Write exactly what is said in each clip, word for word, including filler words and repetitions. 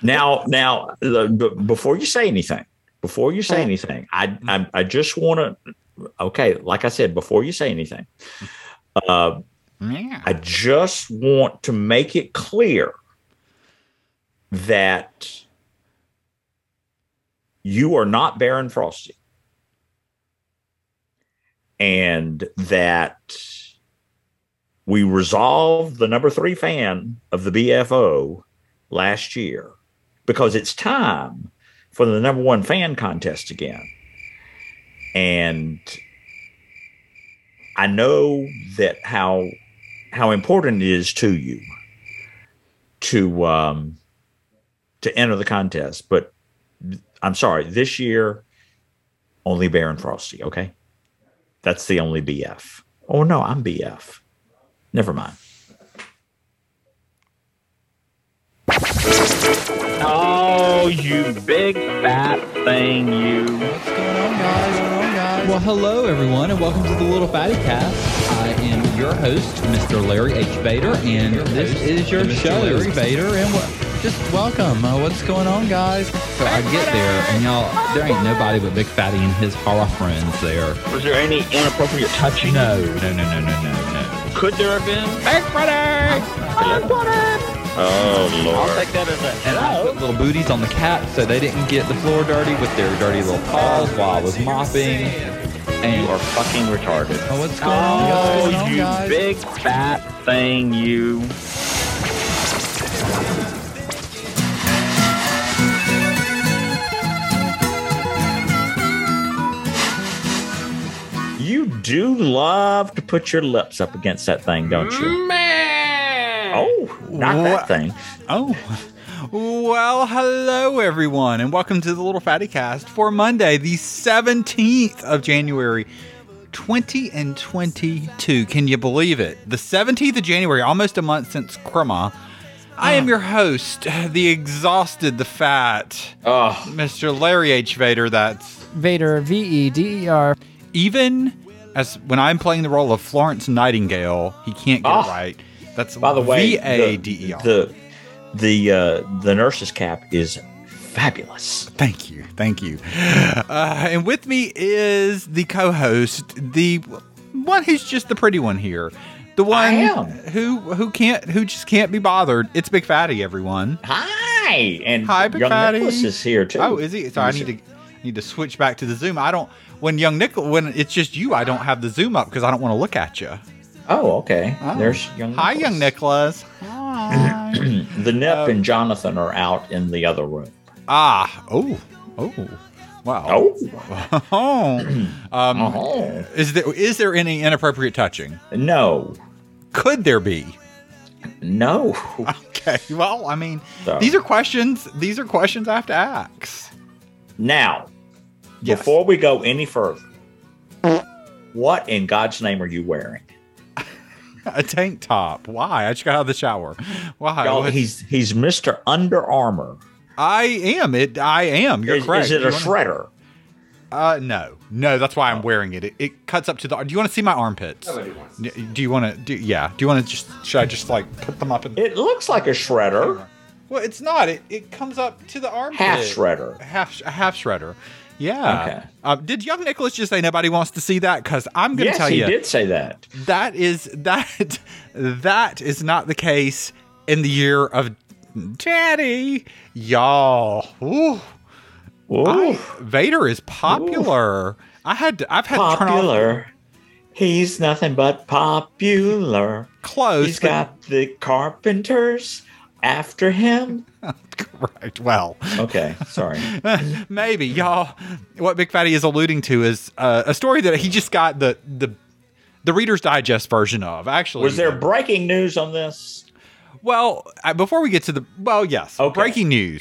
Now, now, the, b- before you say anything, before you say anything, I, I, I just want to. Okay, like I said, before you say anything, uh, Yeah. I just want to make it clear that you are not Baron Frosty, and that we resolved the number three fan of the B F O last year because it's time for the number one fan contest again. And I know that how how important it is to you to um, to enter the contest, but I'm sorry, this year only Baron Frosty. Okay, that's the only B F. Oh no, I'm B F. Never mind. Oh, you big fat thing, you. What's going on, guys? What's going on, guys? Well, hello, everyone, and welcome to the Little Fatty Cast. I am your host, Mister Larry H. Vader, and this is your show, Larry Vader, and what? Just welcome. Uh, what's going on, guys? So I get there, and y'all, there ain't nobody but Big Fatty and his horror friends there. Was there any inappropriate touching? No, no, no, no, no, no, no. Could there have been? Big Fatty! Big Fatty! Oh, Lord. I'll take that as a and I put little booties on the cat so they didn't get the floor dirty with their dirty little paws while I was mopping. And You are fucking retarded. oh, what's going on, guys? Oh, What's going on, you guys? big fat thing, you. You do love to put your lips up against that thing, don't you? Man! Oh, not What? that thing. Oh, well, hello, everyone, and welcome to the Little Fatty Cast for Monday, the seventeenth of January, twenty twenty-two. Can you believe it? The seventeenth of January, almost a month since Christmas. I am your host, the exhausted, the fat, Oh, Mister Larry H. Vader. That's Vader, V E D E R. even as when I'm playing the role of Florence Nightingale, he can't get Oh. it right. That's by the way, V A D E R. the the uh, the nurse's cap is fabulous. Thank you, thank you. Uh, and with me is the co-host, the one who's just the pretty one here, the one I am. who who can't who just can't be bothered. It's Big Fatty, everyone. Hi, and Hi, Big young Fatty. Nicholas is here too. Oh, is he? Sorry, I need to need to switch back to the Zoom. I don't when young Nickel when it's just you. I don't have the Zoom up because I don't want to look at you. Oh, okay. Oh. There's young. Hi, Nicholas. young Nicholas. Hi. The Nip Um, and Jonathan are out in the other room. ah, oh, oh, wow. Oh, Oh. um, oh. is there is there any inappropriate touching? No, Could there be? no. Okay. Well, I mean, So- these are questions. These are questions I have to ask. Now, Yes. before we go any further, what in God's name are you wearing? A tank top. Why? I just got out of the shower. Why? Y'all, What- he's he's Mister Under Armour. I am. It. I am. You're Is, correct. is it Do a you wanna- shredder? Uh, no, no. That's why I'm wearing it. It, it cuts up to the. Do you want to see my armpits? D- Do you want to? Do yeah. Do you want to just? Should I just like put them up in? It looks like a shredder. Well, it's not. It it comes up to the armpit. Half shredder. Half a half shredder. Yeah. Okay. Uh, did young Nicholas just say nobody wants to see that? Because I'm going to Yes, tell he you did say that. that is that that is not the case in the year of Daddy, y'all. Ooh. Ooh, I- Vader is popular. I had to, I've had to turn off popular. He's nothing but popular. close. He's but- got the carpenters after him. right. Well, Okay, sorry. maybe y'all. What Big Fatty is alluding to is uh, a story that he just got the the the Reader's Digest version of. Actually, Was there breaking news on this? Well, uh, before we get to the well, yes, Okay. breaking news.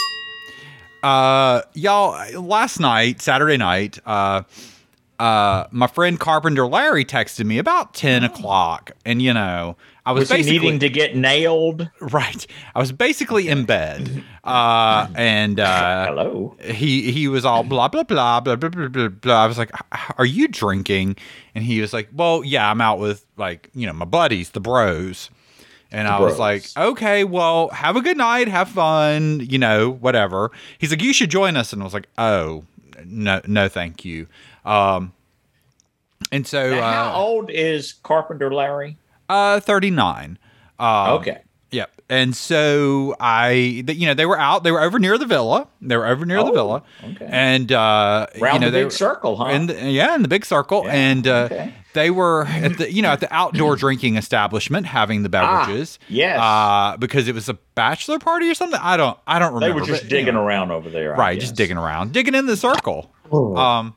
Uh, y'all, last night, Saturday night, uh, uh, my friend Carpenter Larry texted me about ten o'clock, and you know, I was, Was he basically needing to get nailed? right. I was basically in bed, uh, and uh, Hello. he he was all blah blah blah blah blah blah blah blah. I was like, "Are you drinking?" And he was like, "Well, yeah, I'm out with like you know my buddies, the bros." And I was Bros. like, okay, well, have a good night, have fun, you know, whatever. He's like, you should join us. And I was like, oh, no, no, thank you. Um, and so, Now, how uh, old is Carpenter Larry? uh, thirty-nine. Um, Okay. Yep. And so I, th- you know, they were out. They were over near the villa. They were over near the Oh, villa. okay. And uh, Round you know, the they big circle, huh? In the, yeah, in the big circle. Yeah, and uh, okay. they were at the, you know, at the outdoor drinking establishment having the beverages. Ah, yes. Uh, because it was a bachelor party or something. I don't. I don't They remember. were just but, digging anyway. around over there. I Right, just guess. digging around, digging in the circle. Oh. Um,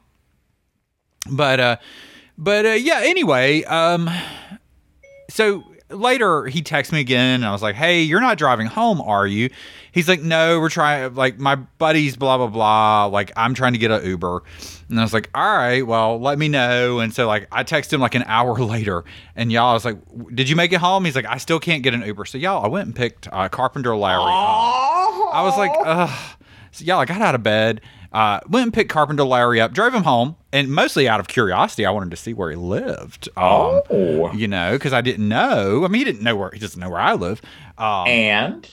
but uh, but uh, yeah. Anyway, um, so later he texts me again, and I was like, "Hey, you're not driving home, are you?" He's like, "No, we're trying. Like my buddies, blah blah blah. Like I'm trying to get an Uber." And I was like, "All right, well, let me know." And so like I texted him like an hour later, and y'all I was like, "Did you make it home?" He's like, "I still can't get an Uber." So y'all, I went and picked uh, Carpenter Larry. up. Oh. I was like, ugh. So, y'all, I got out of bed, uh, went and picked Carpenter Larry up, drove him home, and mostly out of curiosity, I wanted to see where he lived. Um, Oh. You know, because I didn't know. I mean, he didn't know where, he doesn't know where I live. Um, And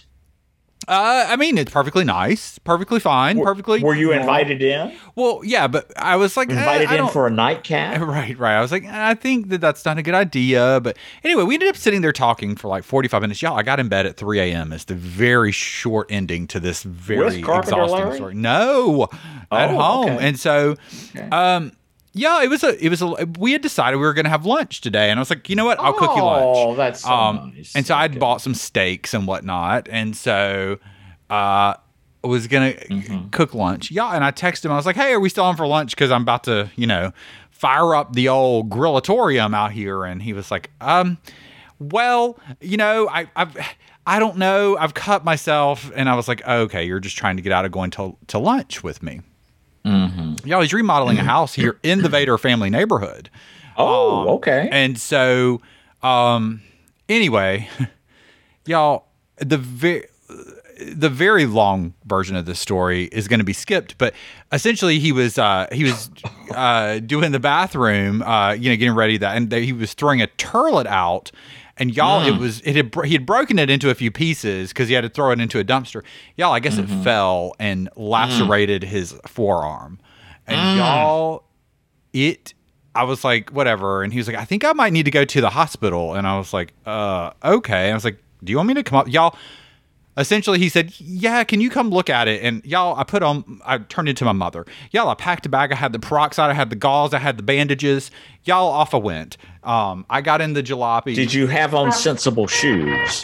uh, I mean, it's perfectly nice, perfectly fine, perfectly. were you normal. invited in? Well, yeah, but I was like, eh, Invited I in don't- for a nightcap? Right, right. I was like, I think that that's not a good idea. But anyway, we ended up sitting there talking for like forty-five minutes. Y'all, I got in bed at three a.m. It's the very short ending to this very With Carpenter exhausting Larry? story. No, at Oh, home. okay. And so, Okay. um, yeah, it was a, it was a, we had decided we were going to have lunch today. And I was like, you know what? I'll cook you lunch. Oh, that's so Um, nice. And so I'd Okay. bought some steaks and whatnot. And so, uh, I was gonna Mm-hmm. cook lunch. Yeah, and I texted him. I was like, "Hey, are we still on for lunch? Because I'm about to, you know, fire up the old grillatorium out here." And he was like, "Um, well, you know, I, I've, I don't know. I've cut myself." And I was like, "Okay, you're just trying to get out of going to to lunch with me." Mm-hmm. Yeah, he's remodeling a house here in the Vader family neighborhood. Oh, Um, okay. And so, um, anyway, y'all, the very the very long version of this story is going to be skipped, but essentially he was uh, he was uh, doing the bathroom, uh, you know, getting ready that, and he was throwing a turlet out. And y'all, it was it had bro- he had broken it into a few pieces because he had to throw it into a dumpster. Y'all, I guess it fell and lacerated his forearm. And y'all, it. I was like, whatever. And he was like, I think I might need to go to the hospital. And I was like, uh, okay. And I was like, do you want me to come up, y'all? Essentially, he said, yeah, can you come look at it? And y'all, I put on, I turned into my mother. Y'all, I packed a bag. I had the peroxide. I had the gauze. I had the bandages. Y'all, off I went. Um, I got in the jalopy. Did you have on sensible shoes?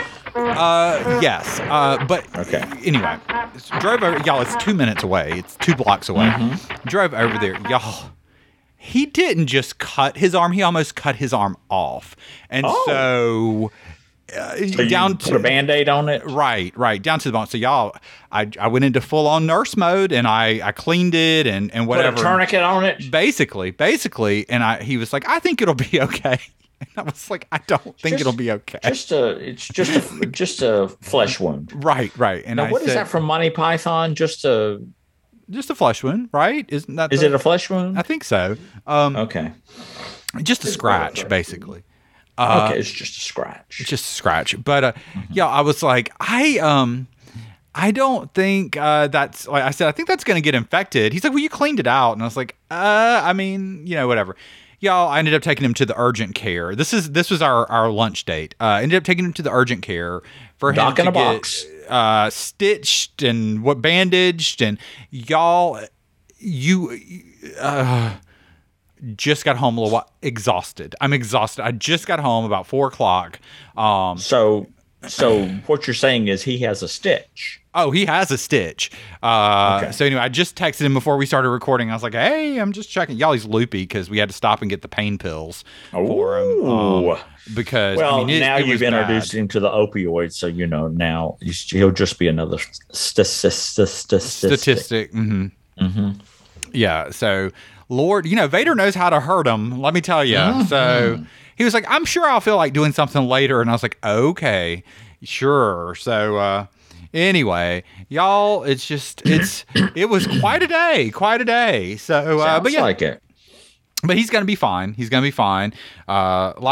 Uh, yes. Uh, but Okay. anyway, drove over. Y'all, it's two minutes away. It's two blocks away. Mm-hmm. Drove over there. Y'all, he didn't just cut his arm. He almost cut his arm off. And Oh. so... Uh, So you down put to a Band-Aid on it? right, right, down to the bone. So y'all, I, I went into full on nurse mode and I, I cleaned it and, and whatever. Put a tourniquet on it? Basically, basically, and I he was like, I think it'll be okay. And I was like, I don't think Just- it'll be okay. Just a, it's just a, just a flesh wound. right, right. And Now, I what is said, that from Monty Python? Just a, just a flesh wound, right? Isn't that? is the- it a flesh wound? I think so. Um, Okay. just a scratch, basically. Uh, Okay, it's just a scratch. just a scratch. But uh, yeah, I was like, I um, I don't think uh, that's. Like I said, I think that's going to get infected. He's like, well, you cleaned it out, and I was like, uh, I mean, you know, whatever. Y'all, I ended up taking him to the urgent care. This is this was our our lunch date. Uh, ended up taking him to the urgent care for him Doc to in a get box. uh, stitched and what bandaged, and y'all, you. Uh, just got home a little while, exhausted. I'm exhausted. I just got home about four o'clock. Um, So, so what you're saying is he has a stitch. oh, he has a stitch. Uh, Okay. So anyway, I just texted him before we started recording. I was like, "Hey, I'm just checking." Y'all, he's loopy because we had to stop and get the pain pills for him. Ooh. Um, because Well, I mean, it, now it you've was introduced bad. him to the opioids, so you know now he's, he'll just be another st- st- st- st- statistic. statistic. hmm Mm-hmm. Yeah. So, Lord, you know, Vader knows how to hurt him. Let me tell you. Mm-hmm. So he was like, I'm sure I'll feel like doing something later. And I was like, okay, sure. So, uh, anyway, y'all, it's just, it's, it was quite a day, quite a day. So, uh, Sounds but yeah, like it. but he's going to be fine. He's going to be fine. Uh, lots of,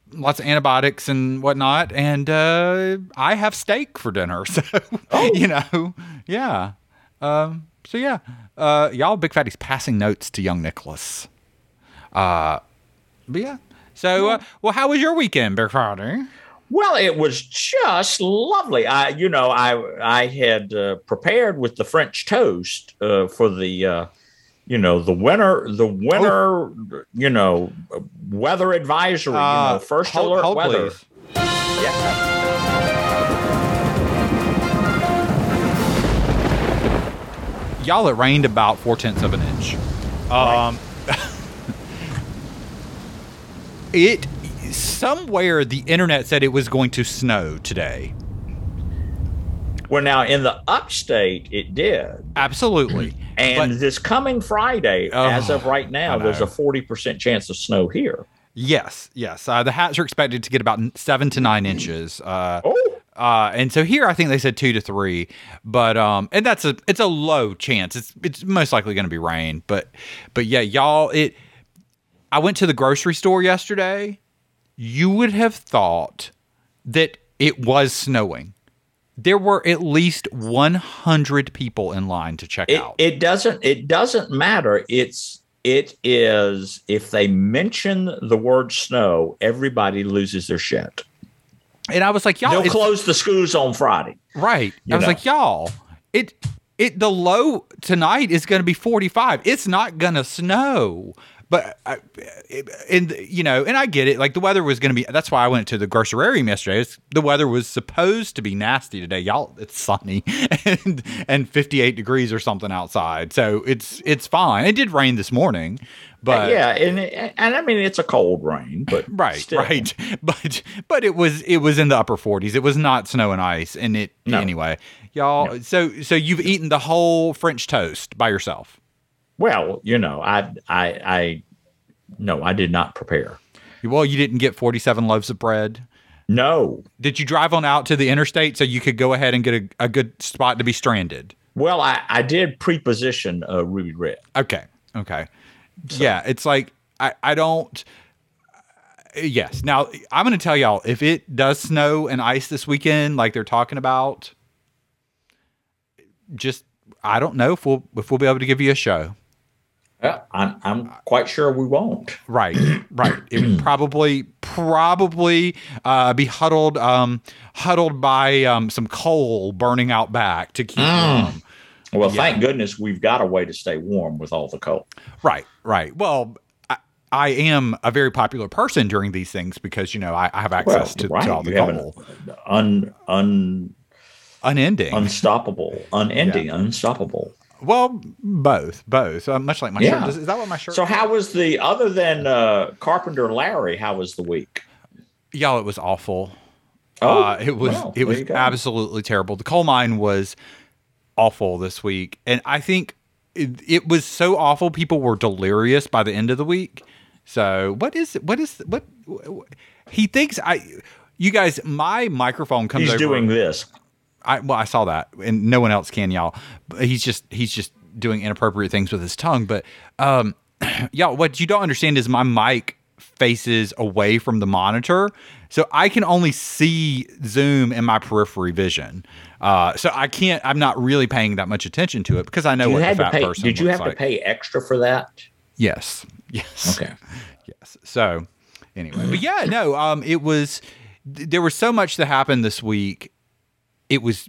lots of antibiotics and whatnot, and uh, I have steak for dinner. So oh. you know, yeah. Um, so yeah, uh, y'all big fatties passing notes to young Nicholas. Uh, but yeah. So, uh, well, how was your weekend, Big Fatty? Well, it was just lovely. I, you know, I I had uh, prepared with the French toast uh, for the, uh, you know, the winter, the winter, oh. you know, weather advisory. Uh, you know, first hold, alert hold, weather. Please. Yeah. Y'all, it rained about four tenths of an inch. Um, right. it. Somewhere the internet said it was going to snow today. Well, now in the upstate, it did. Absolutely. And but, this coming Friday, oh, as of right now, there's a forty percent chance of snow here. Yes, yes. Uh, the hats are expected to get about seven to nine inches. Uh, oh. Uh, and so here, I think they said two to three, but um, and that's a it's a low chance. It's it's most likely going to be rain, but but yeah, y'all. It. I went to the grocery store yesterday. You would have thought that it was snowing. There were at least one hundred people in line to check it, out. It doesn't it doesn't matter. It's it is if they mention the word snow, everybody loses their shit. And I was like, y'all, they'll close the schools on Friday. Right. I was know. like, y'all, it it the low tonight is going to be forty-five. It's not going to snow. But, uh, and you know, and I get it. Like the weather was going to be. That's why I went to the grocerarium yesterday. It's, the weather was supposed to be nasty today, y'all. It's sunny and and fifty-eight degrees or something outside, so it's it's fine. It did rain this morning, but uh, yeah, and and I mean it's a cold rain, but right, still. right. But but it was it was in the upper forties. It was not snow and ice, and it no. anyway, y'all. No. So so you've eaten the whole French toast by yourself. Well, you know, I, I, I, no, I did not prepare. Well, you didn't get forty-seven loaves of bread? No. Did you drive on out to the interstate so you could go ahead and get a, a good spot to be stranded? Well, I, I did preposition uh, Ruby Red. Okay. Okay. So. Yeah. It's like, I, I don't, uh, yes. Now, I'm going to tell y'all, if it does snow and ice this weekend, like they're talking about, just, I don't know if we'll, if we'll be able to give you a show. Yeah, I'm, I'm quite sure we won't. Right, right. It would probably, probably uh, be huddled, um, huddled by um, some coal burning out back to keep mm. warm. Well, yeah. Thank goodness we've got a way to stay warm with all the coal. Right, right. Well, I, I am a very popular person during these things because, you know, I, I have access well, to, right. to all the you coal. Have un, un, unending. Unstoppable. Unending. Yeah. Unstoppable. Well, both, both. Uh, much like my yeah. shirt. Is, is that what my shirt? So, is? How was the other than uh, Carpenter Larry? How was the week? Y'all, it was awful. Oh, uh, it was. Well, it was absolutely terrible. The coal mine was awful this week, and I think it, it was so awful. People were delirious by the end of the week. So, what is what is what? what he thinks I. You guys, my microphone comes. He's over. doing this. I well, I saw that, and no one else can, y'all. He's just he's just doing inappropriate things with his tongue. But um, y'all, what you don't understand is my mic faces away from the monitor, so I can only see Zoom in my periphery vision. Uh, so I can't. I'm not really paying that much attention to it because I know what the fat pay, person. Did you looks have like. to pay extra for that? Yes. Yes. Okay. Yes. So anyway, but yeah, no. Um, it was. There was so much that happened this week. It was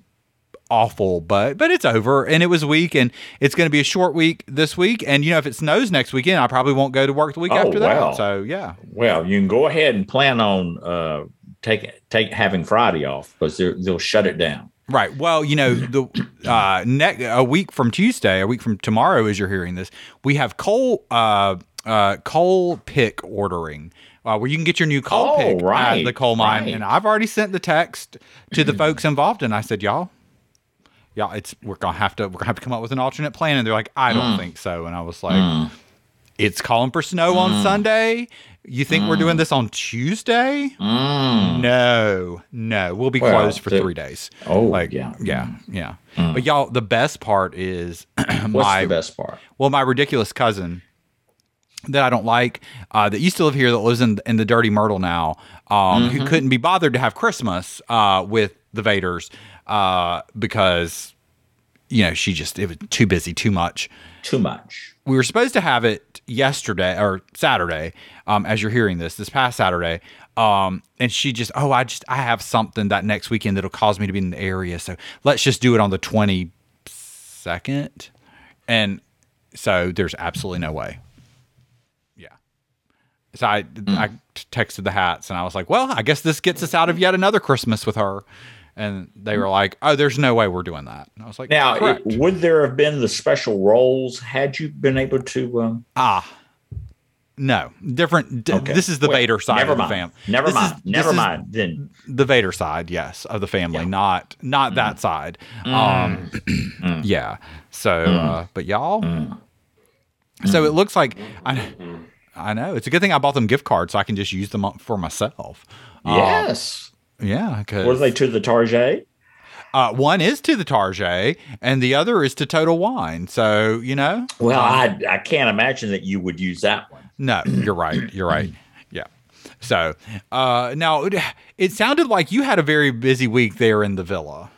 awful, but but it's over, and it was a week, and it's going to be a short week this week. And you know, if it snows next weekend, I probably won't go to work the week oh, after that. Well. So yeah. Well, you can go ahead and plan on uh, take take having Friday off because they'll shut it down. Right. Well, you know, the uh, ne- a week from Tuesday, a week from tomorrow, as you're hearing this, we have coal uh, uh, coal pick ordering. Uh, where you can get your new coal oh, pick right, at the coal mine. right. And I've already sent the text to the folks involved, and I said, y'all, y'all, it's we're gonna have to we're gonna have to come up with an alternate plan. And they're like, I don't mm. think so. And I was like, mm. it's calling for snow mm. on Sunday. You think mm. we're doing this on Tuesday? Mm. No, no, we'll be well, closed for the, three days. Oh, like yeah, yeah, yeah. Mm. But y'all, the best part is my What's the best part? Well, my ridiculous cousin that I don't like, uh, that used to live here, that lives in in the Dirty Myrtle now. um, who couldn't be bothered to have Christmas uh, with the Vaders uh, because, you know, she just, it was too busy, too much. Too much. We were supposed to have it yesterday or Saturday, um, as you're hearing this, this past Saturday. Um, and she just, oh, I just, I have something that next weekend that'll cause me to be in the area. So let's just do it on the twenty-second. And so there's absolutely no way. Yeah. So I, mm. I texted the Hats and I was like, well, I guess this gets us out of yet another Christmas with her. And they were like, oh, there's no way we're doing that. And I was like, now, it, would there have been the special roles had you been able to? Um... Ah, no. Different. D- okay. This is the well, Vader side never of the mind. family. Never this mind. Is, never mind. Then the Vader side, yes, of the family, yeah. not not mm. that side. Mm. Um, mm. Yeah. So, mm. uh, but y'all. Mm. So it looks like I, I know it's a good thing I bought them gift cards so I can just use them for myself. Yes. Um, yeah. Were they to the Target? Uh, one is to the Target, and the other is to Total Wine. So, you know. Well, um, I I can't imagine that you would use that one. No, you're right. You're right. Yeah. So, uh, now, it, it sounded like you had a very busy week there in the villa.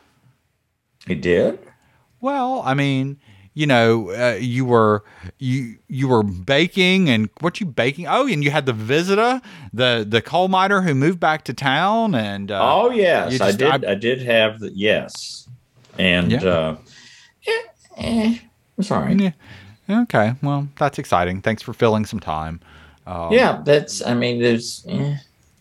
It did? Well, I mean, you know, uh, you were you you were baking, and what you baking? Oh, and you had the visitor, the the coal miner who moved back to town, and uh, oh yes, just, I did. I, I did have the yes, and yeah. uh, eh, eh, I'm sorry. Yeah. Okay, well, that's exciting. Thanks for filling some time. Um, yeah, that's. I mean, there's. Eh.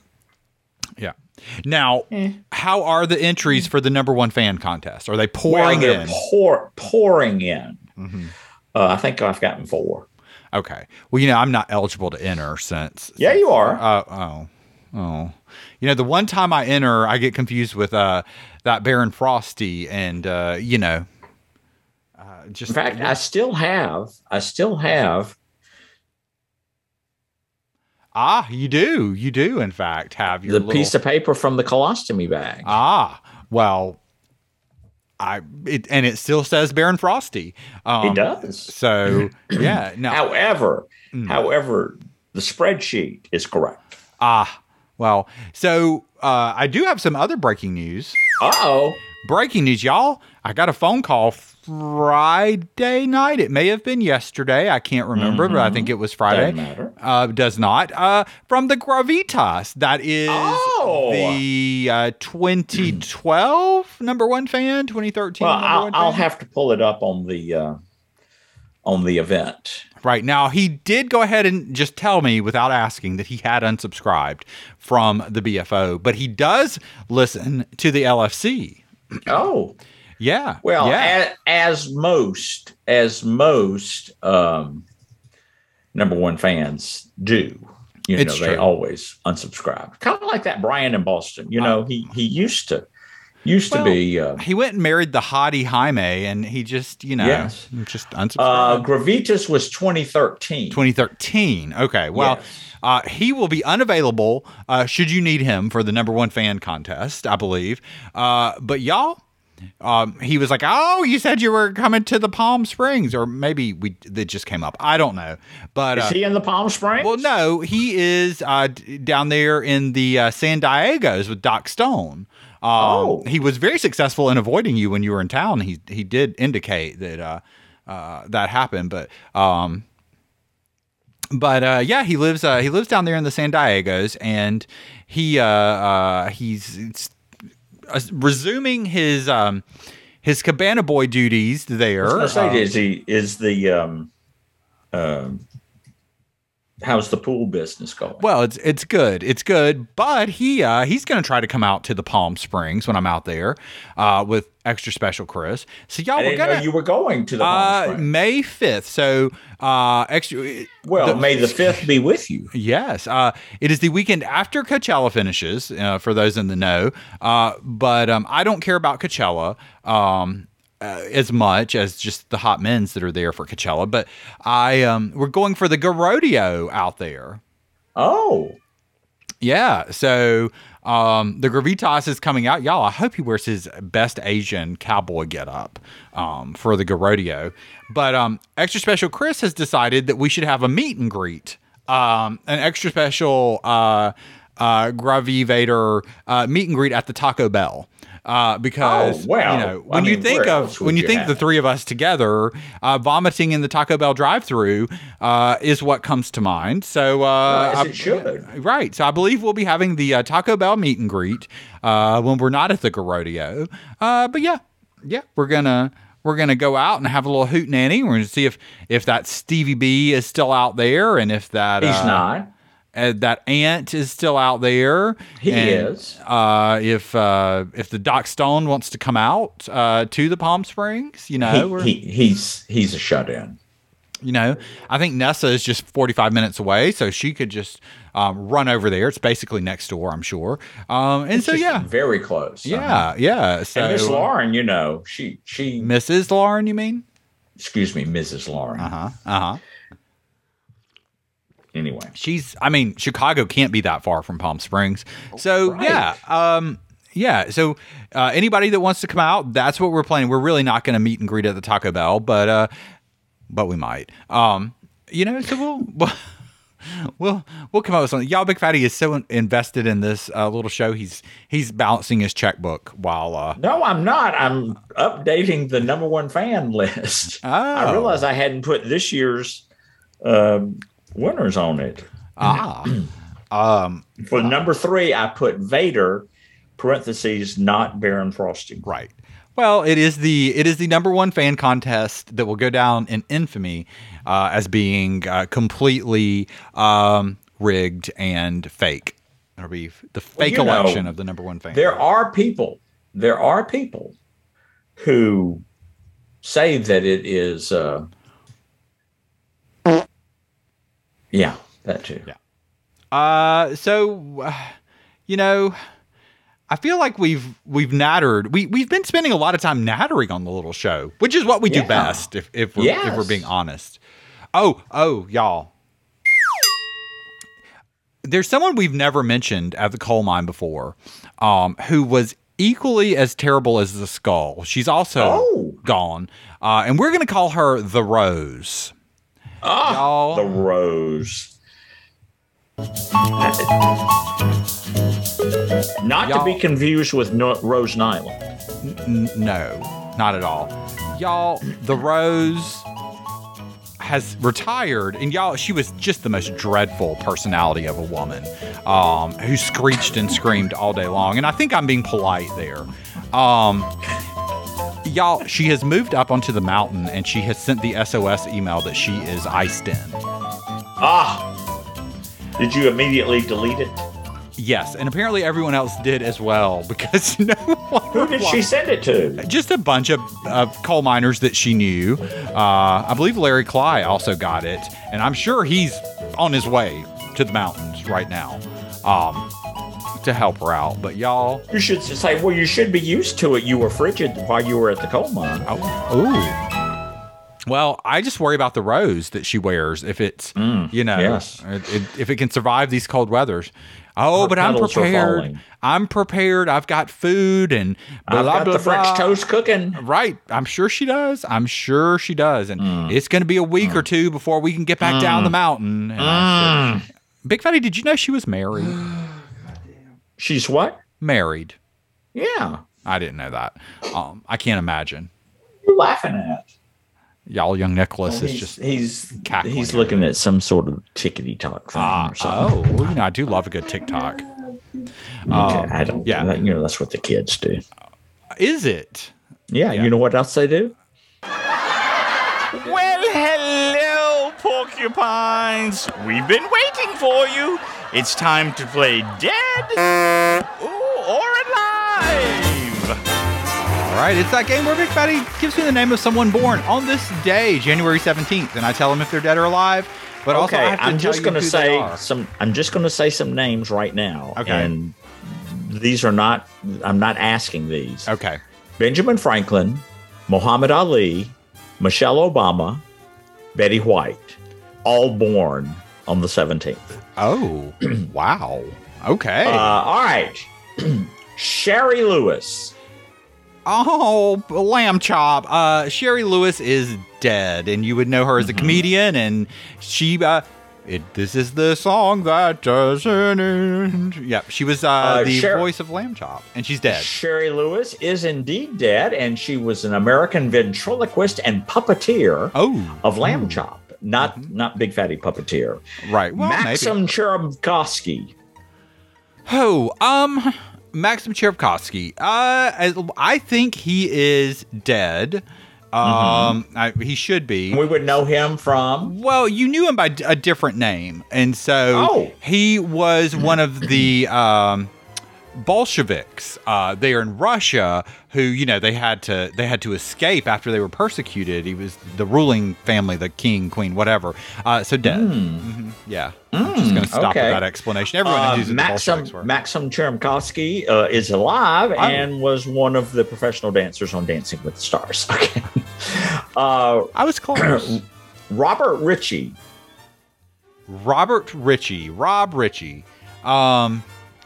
Yeah. Now, eh. how are the entries for the number one fan contest? Are they pouring well, in? Pour, pouring in. Mm-hmm. Uh, I think I've gotten four. Okay. Well, you know, I'm not eligible to enter since. Yeah, since, you are. Uh, oh, oh. You know, the one time I enter, I get confused with uh, that Baron Frosty, and uh, you know, uh, just. In fact, I still have. I still have. Ah, you do. You do, in fact, have your the little... piece of paper from the colostomy bag. Ah, well. I it, and it still says Baron Frosty. Um, it does. So yeah. No. However, mm. however, the spreadsheet is correct. Ah, well. So uh, I do have some other breaking news. Uh oh. Breaking news, y'all. I got a phone call Friday night. It may have been yesterday. I can't remember, mm-hmm. but I think it was Friday. Doesn't matter. Uh, does not. Uh, from the Gravitas. That is oh. the uh, twenty twelve number one fan, twenty thirteen well, number I'll, one fan. I'll have to pull it up on the uh, on the event. Right. Now, he did go ahead and just tell me without asking that he had unsubscribed from the B F O, but he does listen to the L F C. Oh. Yeah. Well, yeah. As, as most, as most um, number one fans do, you it's know, true. They always unsubscribe. Kind of like that Brian in Boston. You know, uh, he he used to used well, to be. Uh, he went and married the hottie Jaime, and he just, you know, yes. just unsubscribed. Uh, Gravitas was twenty thirteen. twenty thirteen. Okay. Well. Yes. Uh, he will be unavailable uh, should you need him for the number one fan contest, I believe. Uh, but y'all, um, he was like, "Oh, you said you were coming to the Palm Springs, or maybe we it just came up. I don't know." But is uh, he in the Palm Springs? Well, no, he is uh, d- down there in the uh, San Diegos with Doc Stone. Um, oh, he was very successful in avoiding you when you were in town. He he did indicate that uh, uh, that happened, but. Um, But uh, yeah, he lives uh, he lives down there in the San Diegos, and he uh, uh, he's uh, resuming his um, his Cabana Boy duties there. I was gonna say, um, is he is the um, um, how's the pool business going? Well, it's it's good, it's good, but he uh, he's going to try to come out to the Palm Springs when I'm out there uh, with Extra Special Chris. So y'all, I we're didn't gonna know you were going to the Palm uh, Springs. May fifth. So uh, extra. Well, the, may the fifth be with you. Yes, uh, it is the weekend after Coachella finishes. Uh, for those in the know, uh, but um, I don't care about Coachella. Um, Uh, as much as just the hot men's that are there for Coachella, but I um we're going for the Garodeo out there. Oh, yeah. So um the Gravitas is coming out, y'all. I hope he wears his best Asian cowboy getup um for the Garodeo. But um Extra Special Chris has decided that we should have a meet and greet, um an extra special uh uh, Gravi Vader uh, meet and greet at the Taco Bell. Uh, because Oh, well, you know when I you mean, think where of else would when you you think have the it? three of us together uh, vomiting in the Taco Bell drive-through uh, is what comes to mind. So uh, As I- it should. right. So I believe we'll be having the uh, Taco Bell meet and greet uh, when we're not at the Garodeo. Uh, but yeah, yeah, we're gonna we're gonna go out and have a little hoot nanny. We're gonna see if if that Stevie B is still out there and if that He's uh, not. uh, that Ant is still out there. He and, is. Uh, if uh, if the Doc Stone wants to come out uh, to the Palm Springs, you know, He, we're- he he's he's a shut-in. you know, I think Nessa is just forty-five minutes away, so she could just um, run over there. It's basically next door, I'm sure. Um, and so Just yeah, very close. yeah, yeah. So And Miss Lauren, you know, she she Missus Lauren, you mean? excuse me, Missus Lauren. Uh huh. Uh huh. Anyway, She's, I mean, Chicago can't be that far from Palm Springs. So, Right. yeah. Um, yeah. So, uh, anybody that wants to come out, that's what we're planning. We're really not going to meet and greet at the Taco Bell, but, uh, but we might. Um, you know, so we'll, we'll, we'll, we'll come up with something. Y'all, Big Fatty is so invested in this uh, little show. He's, he's balancing his checkbook while, uh, no, I'm not. I'm updating the number one fan list. I Oh. realized I hadn't put this year's um, winners on it. ah, um, For number three, I put Vader, parentheses, not Baron Frosty. right. Well, it is the it is the number one fan contest that will go down in infamy uh, as being uh, completely um, rigged and fake. It'll be the fake you know, election of the number one fan. There are people, there are people who say that it is, uh, yeah, that too. Yeah. Uh, so uh, you know, I feel like we've we've nattered. We we've been spending a lot of time nattering on the little show, which is what we do Yeah. best. If if we're if we're Yes. being honest. Oh oh y'all. There's someone we've never mentioned at the coal mine before, um, who was equally as terrible as the Skull. She's also Oh. gone, uh, and we're going to call her the Rose. Ah, Y'all. the Rose. Not Y'all. to be confused with no- Rose Nyland. N- no, not at all. Y'all, the Rose has retired, and y'all, she was just the most dreadful personality of a woman, um, who screeched and screamed all day long. And I think I'm being polite there. Um, y'all, she has moved up onto the mountain, and she has sent the S O S email that she is iced in. Ah, did you immediately delete it? Yes, and apparently everyone else did as well, because no one Who did she send it to? just a bunch of, of coal miners that she knew. Uh, I believe Larry Cly also got it, and I'm sure he's on his way to the mountains right now um, to help her out. But y'all, You should say, well, you should be used to it. You were frigid while you were at the coal mine. oh, ooh. Well, I just worry about the rose that she wears if it's, you know, yes. it, it, if it can survive these cold weathers. Oh, Her but I'm petals are prepared. falling. I'm prepared. I've got food and blah, I've got blah, the French blah. toast cooking. Right. I'm sure she does. I'm sure she does. And Mm. it's going to be a week or two before we can get back down the mountain. And I Mm. said, Big Fatty, did you know she was married? She's what? Married. Yeah. I didn't know that. Um, I can't imagine. What are you laughing at? Y'all, young Nicholas is he's, just. he's cackling he's over looking at some sort of tickety talk thing Ah, or something. oh, well, you know, I do love a good TikTok. Okay, I don't. yeah. Yeah, you know that's what the kids do. Is it? Yeah, Yeah. you know what else they do? Well, hello, porcupines. We've been waiting for you. It's time to play dead ooh, or alive. All right, it's that game where Big Fatty gives me the name of someone born on this day, January seventeenth, and I tell them if they're dead or alive. But also, Okay, I have to I'm tell just you going to who they say are. some. I'm just going to say some names right now. Okay. And these are not. I'm not asking these. Okay. Benjamin Franklin, Muhammad Ali, Michelle Obama, Betty White, all born on the seventeenth. Oh, wow. Okay. Uh, all right. Sherry Lewis. oh, lamb chop. Uh, Sherry Lewis is dead, and you would know her as a comedian, and she uh, It, this is the song that doesn't end. Yeah, she was uh, Uh, the Sher- voice of Lamb Chop, and she's dead. Sherry Lewis is indeed dead, and she was an American ventriloquist and puppeteer Oh, of Lamb Chop, not not Big Fatty Puppeteer. right. Well, maybe. Maxim Cherubkovsky. Oh, um, Maxim Cherubkovsky. Uh, I, I think he is dead. Um, I, he should be. We would know him from. Well, you knew him by d- a different name, and so Oh. he was one of the um, Bolsheviks uh, there in Russia, who you know they had to they had to escape after they were persecuted. He was the ruling family, the king, queen, whatever. Uh, so dead. Mhm. Yeah, I'm just going to stop okay. with that explanation. Everyone Uh, knows who the Maxim Bolsheviks were. Maxim Cherubkovsky uh, is alive and was one of the professional dancers on Dancing with the Stars. Okay. Uh, I was close. Robert Ritchie. Robert Ritchie, Rob Ritchie. Um,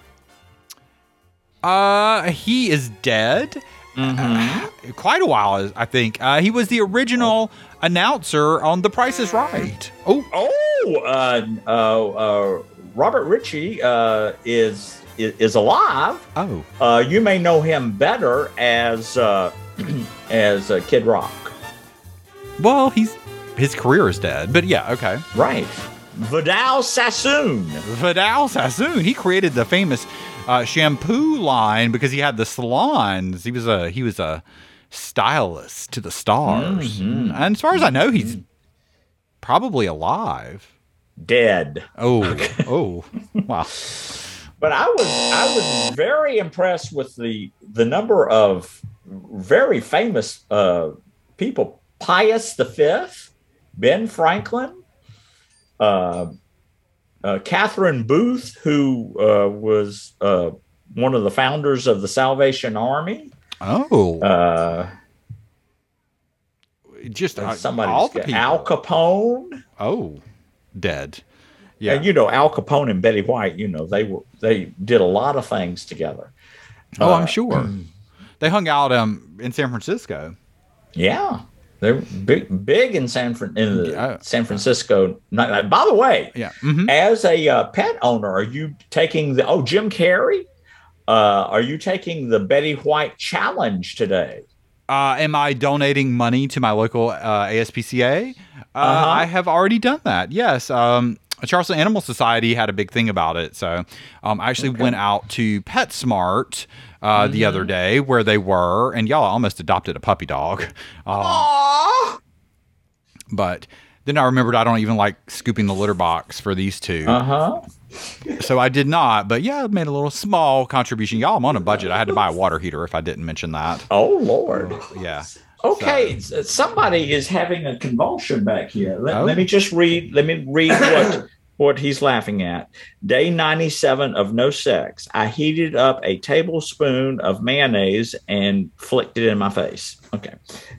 uh, he is dead. Uh, quite a while, I think. Uh, he was the original announcer on The Price is Right. Oh, Oh, uh, uh, uh, Robert Ritchie uh, is, is is alive. oh, Uh, you may know him better as uh, as uh, Kid Rock. well, he's his career is dead, but yeah, okay. Right. Vidal Sassoon. Vidal Sassoon, he created the famous uh, shampoo line because he had the salons. He was a he was a stylist to the stars, and as far as I know, he's probably alive. Dead. Oh, oh, wow. But I was I was very impressed with the the number of very famous uh, people. Pius the Fifth, Ben Franklin, uh, uh, Catherine Booth, who uh, was uh, one of the founders of the Salvation Army. Oh, Uh, just uh, somebody all the people. Al Capone. Oh, dead. Yeah. And you know, Al Capone and Betty White, you know, they were they did a lot of things together. oh, uh, I'm sure. They hung out um in San Francisco. Yeah, they're big, big in San Fran in the Yeah. San Francisco nightlife. By the way, Yeah. hmm as a uh, pet owner, are you taking the oh Jim Carrey? Uh, are you taking the Betty White challenge today? Uh, am I donating money to my local uh, A S P C A? Uh, Uh-huh. I have already done that. Yes. Um, Charleston Animal Society had a big thing about it. So um, I actually went out to PetSmart uh, Mm-hmm. the other day where they were, and y'all almost adopted a puppy dog. Um, Aww. but then I remembered I don't even like scooping the litter box for these two. Uh huh. So I did not. But yeah, I made a little small contribution. Y'all, I'm on a budget. I had to buy a water heater if I didn't mention that. Oh Lord. Yeah. Okay, s- somebody is having a convulsion back here. Let, Oh. let me just read. Let me read what what he's laughing at. Day ninety-seven of no sex. I heated up a tablespoon of mayonnaise and flicked it in my face. Okay.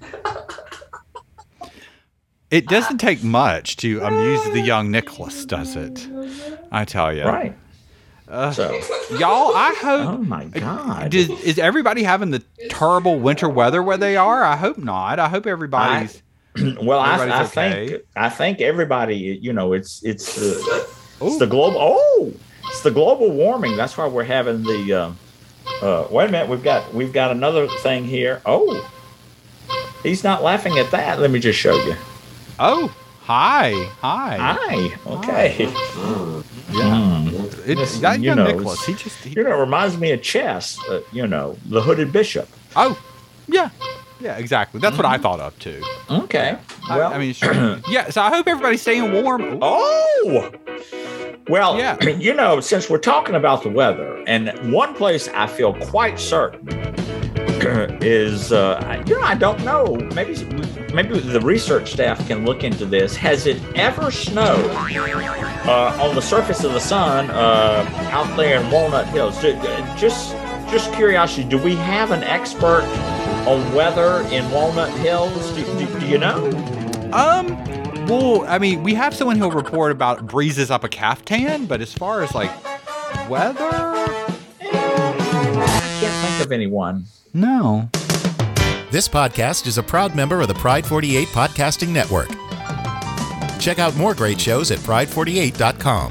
It doesn't take much to amuse the young Nicholas, does it? I tell you. Right. Uh, So. Y'all, I hope. Oh my God. Did, is everybody having the terrible winter weather where they are? I hope not. I hope everybody's. Well, I, I Everybody's okay. think I think everybody. You know, it's it's the it's Ooh. the global. Oh, it's the global warming. That's why we're having the. Um, uh, wait a minute. We've got we've got another thing here. Oh, he's not laughing at that. Let me just show you. Oh, hi, hi. Hi. Okay. Yeah. It, Listen, that you young know, Nicholas, he just. He, You know, it reminds me of chess. Uh, you know, the hooded bishop. oh, yeah, yeah, exactly. That's what I thought of too. Okay. I- Well, I, mean, sure. Yeah. So I hope everybody's staying warm. Oh, well, Yeah. you know, since we're talking about the weather, and one place I feel quite certain is, uh, you know, I don't know, maybe maybe the research staff can look into this. Has it ever snowed uh, on the surface of the sun uh, out there in Walnut Hills? Do- Just, just curiosity, do we have an expert on weather in Walnut Hills? Do, do, do you know? Um. Well, I mean, we have someone who'll report about breezes up a caftan, but as far as like weather, I can't think of anyone. no. This podcast is a proud member of the Pride forty-eight Podcasting Network. Check out more great shows at pride forty-eight dot com.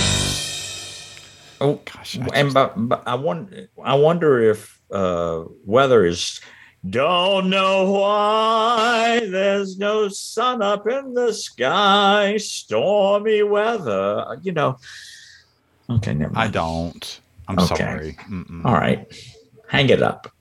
Oh, Gosh, I and just- but, but I wonder, I wonder if uh, weather is. Don't know why there's no sun up in the sky. Stormy weather. You know. Okay, never mind. I don't. I'm Okay. sorry. Mm-mm. All right, hang it up.